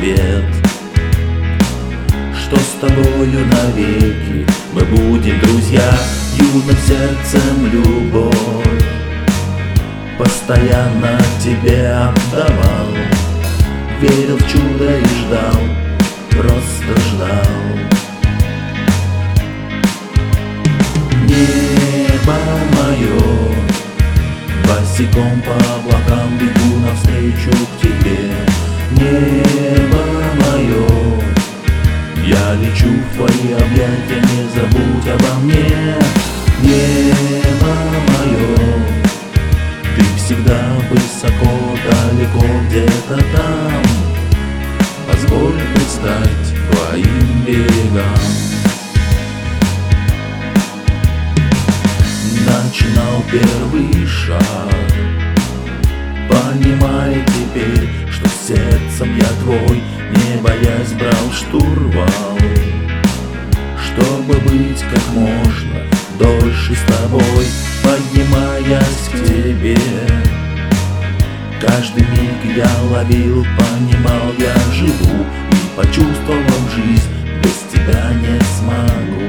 ответ, что с тобою навеки мы будем друзья. Юным сердцем любовь постоянно тебе отдавал, верил в чудо и ждал, просто ждал. Небо мое, босиком по облакам бегу навстречу к тебе. Небо мое, я лечу в твои объятия, не забудь обо мне. Небо мое, ты всегда высоко, далеко, где-то там. Позволь предстать твоим берегам. Начинал первый шаг, понимая теперь, что сердцем я твой, не боясь брал штурвал, чтобы быть как можно дольше с тобой, поднимаясь к тебе. Каждый миг я ловил, понимал, я живу, и почувствовал жизнь, без тебя не смогу.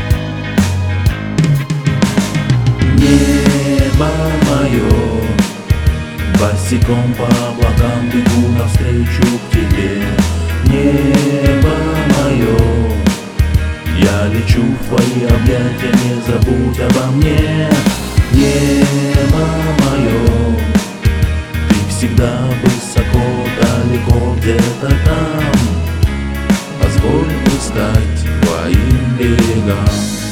Небо мое, босиком по облакам бегу навстречу к тебе. Небо мое, я лечу в твои объятия, не забудь обо мне. Небо мое, ты всегда высоко, далеко, где-то там. Позволь предстать твоим берегам.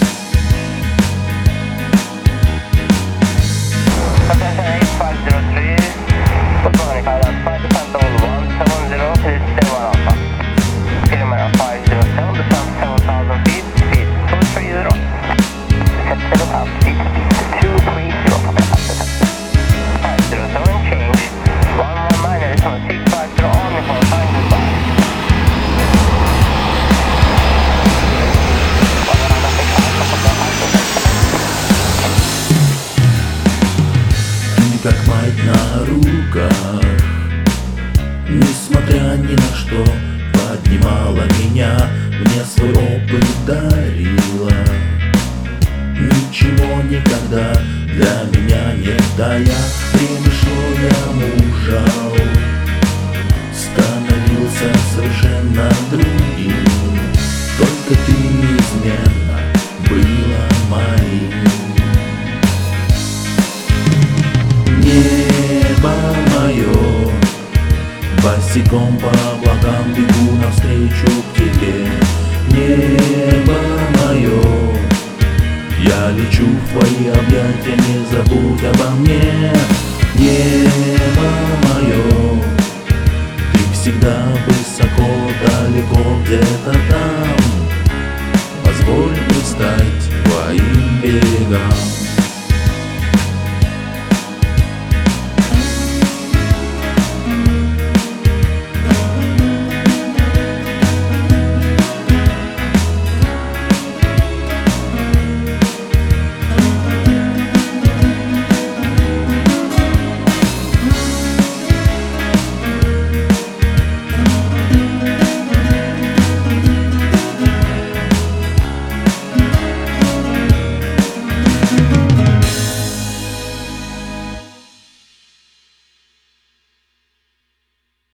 Как мать на руках, несмотря ни на что, поднимала меня, мне свой опыт дарила. Ничего никогда для меня не дая, время шло, я мужал, становился совершенно другим. Только ты неизменно была моим. Небо мое, босиком по облакам бегу навстречу к тебе. Небо мое, я лечу в твои объятия, не забудь обо мне. Небо мое, ты всегда высоко, далеко, где-то там.